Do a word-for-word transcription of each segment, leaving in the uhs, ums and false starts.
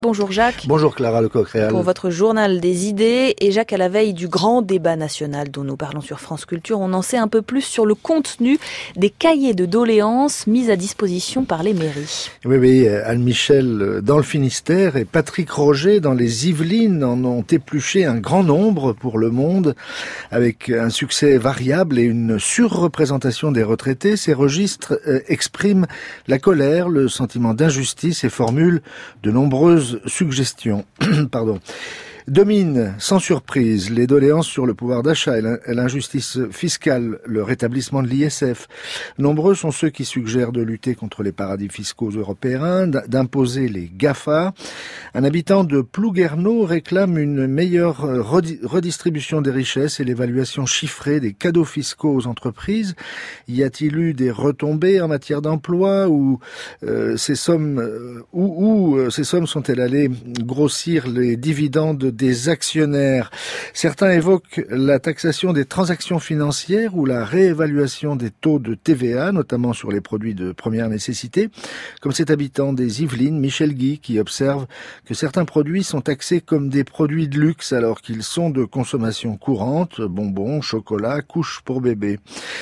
Bonjour Jacques. Bonjour Clara Lecoq-Réal. Pour votre journal des idées, et Jacques, à la veille du grand débat national dont nous parlons sur France Culture, on en sait un peu plus sur le contenu des cahiers de doléances mis à disposition par les mairies. Oui, oui, Anne Michel dans le Finistère et Patrick Roger dans les Yvelines en ont épluché un grand nombre pour Le Monde, avec un succès variable et une surreprésentation des retraités. Ces registres euh, expriment la colère, le sentiment d'injustice et formulent de nombreuses suggestions. Pardon. Dominent sans surprise les doléances sur le pouvoir d'achat et l'injustice fiscale, le rétablissement de l'I S F. Nombreux sont ceux qui suggèrent de lutter contre les paradis fiscaux européens, d'imposer les GAFA. Un habitant de Plouguerneau réclame une meilleure redistribution des richesses et l'évaluation chiffrée des cadeaux fiscaux aux entreprises. Y a-t-il eu des retombées en matière d'emploi ou euh, ces sommes euh, où, où euh, ces sommes sont-elles allées grossir les dividendes des actionnaires? Certains évoquent la taxation des transactions financières ou la réévaluation des taux de T V A, notamment sur les produits de première nécessité, comme cet habitant des Yvelines, Michel Guy, qui observe que certains produits sont taxés comme des produits de luxe alors qu'ils sont de consommation courante, bonbons, chocolat, couches pour bébé.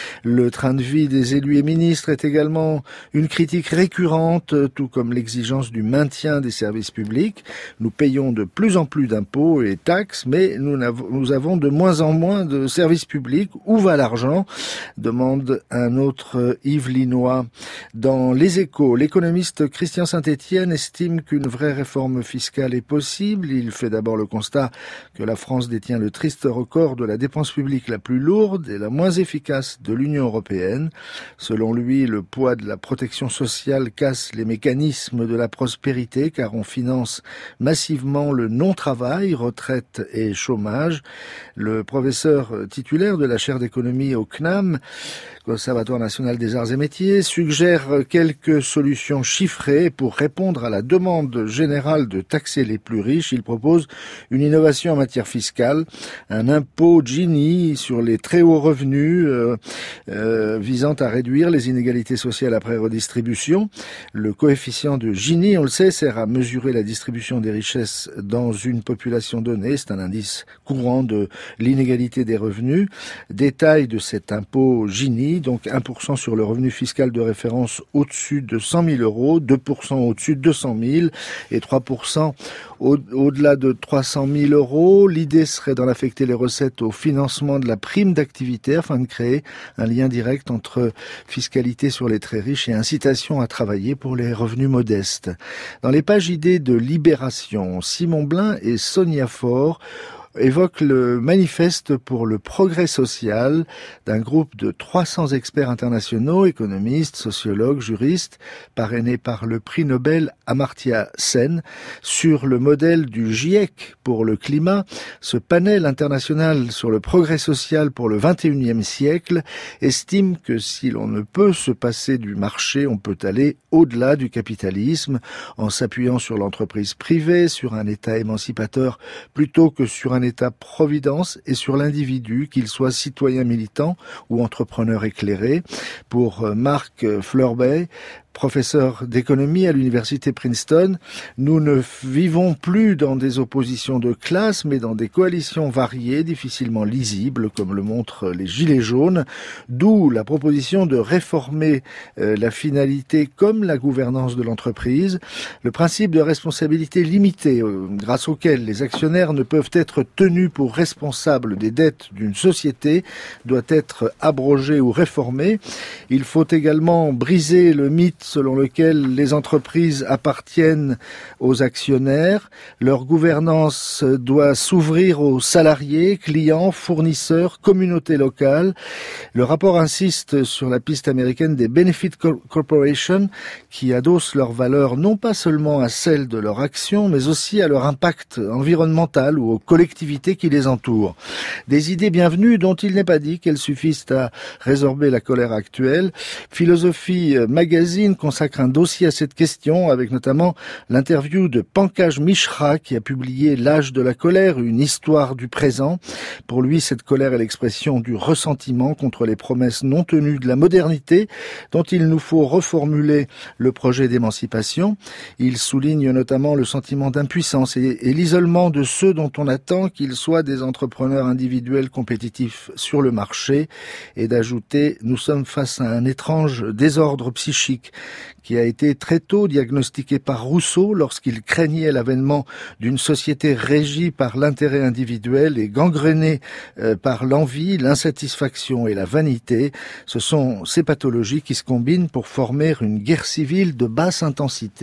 Le train de vie des élus et ministres est également une critique récurrente, tout comme l'exigence du maintien des services publics. Nous payons de plus en plus d'impôts et taxes, mais nous, nous avons de moins en moins de services publics. Où va l'argent? Demande un autre Yvelinois. Dans Les Échos, l'économiste Christian Saint-Étienne estime qu'une vraie réforme fiscale est possible. Il fait d'abord le constat que la France détient le triste record de la dépense publique la plus lourde et la moins efficace de l'Union européenne. Selon lui, le poids de la protection sociale casse les mécanismes de la prospérité car on finance massivement le non-travail, retraite et chômage. Le professeur titulaire de la chaire d'économie au C N A M, Conservatoire national des arts et métiers, suggère quelques solutions chiffrées pour répondre à la demande générale de taxer les plus riches. Il propose une innovation en matière fiscale, un impôt Gini sur les très hauts revenus euh, euh, visant à réduire les inégalités sociales après redistribution. Le coefficient de Gini, on le sait, sert à mesurer la distribution des richesses dans une population donnée. C'est un indice courant de l'inégalité des revenus. Détail de cet impôt Gini, donc un pour cent sur le revenu fiscal de référence au-dessus de cent mille euros, deux pour cent au-dessus de deux cent mille et trois pour cent au- au-delà de trois cent mille euros. L'idée serait d'en affecter les recettes au financement de la prime d'activité afin de créer un lien direct entre fiscalité sur les très riches et incitation à travailler pour les revenus modestes. Dans les pages idées de Libération, Simon Blin et Sonia Faure évoque le manifeste pour le progrès social d'un groupe de trois cents experts internationaux, économistes, sociologues, juristes, parrainés par le prix Nobel Amartya Sen. Sur le modèle du GIEC pour le climat, ce panel international sur le progrès social pour le vingt et unième siècle estime que si l'on ne peut se passer du marché, on peut aller au-delà du capitalisme en s'appuyant sur l'entreprise privée, sur un État émancipateur plutôt que sur un État-providence et sur l'individu, qu'il soit citoyen militant ou entrepreneur éclairé. Pour Marc Fleurbet, professeur d'économie à l'université Princeton, nous ne vivons plus dans des oppositions de classe, mais dans des coalitions variées, difficilement lisibles, comme le montrent les Gilets jaunes, d'où la proposition de réformer euh, la finalité comme la gouvernance de l'entreprise, le principe de responsabilité limitée, euh, grâce auquel les actionnaires ne peuvent être tenus pour responsables des dettes d'une société, doit être abrogé ou réformé. Il faut également briser le mythe selon lequel les entreprises appartiennent aux actionnaires. Leur gouvernance doit s'ouvrir aux salariés, clients, fournisseurs, communautés locales. Le rapport insiste sur la piste américaine des Benefit Corporations qui adossent leurs valeurs non pas seulement à celles de leur action, mais aussi à leur impact environnemental ou aux collectivités qui les entourent. Des idées bienvenues dont il n'est pas dit qu'elles suffisent à résorber la colère actuelle. Philosophie Magazine magazine consacre un dossier à cette question, avec notamment l'interview de Pankaj Mishra, qui a publié L'âge de la colère, une histoire du présent. Pour lui, cette colère est l'expression du ressentiment contre les promesses non tenues de la modernité, dont il nous faut reformuler le projet d'émancipation. Il souligne notamment le sentiment d'impuissance et, et l'isolement de ceux dont on attend qu'ils soient des entrepreneurs individuels compétitifs sur le marché, et d'ajouter « Nous sommes face à un étrange désordre psychique qui a été très tôt diagnostiqué par Rousseau lorsqu'il craignait l'avènement d'une société régie par l'intérêt individuel et gangrénée euh, par l'envie, l'insatisfaction et la vanité. Ce sont ces pathologies qui se combinent pour former une guerre civile de basse intensité. »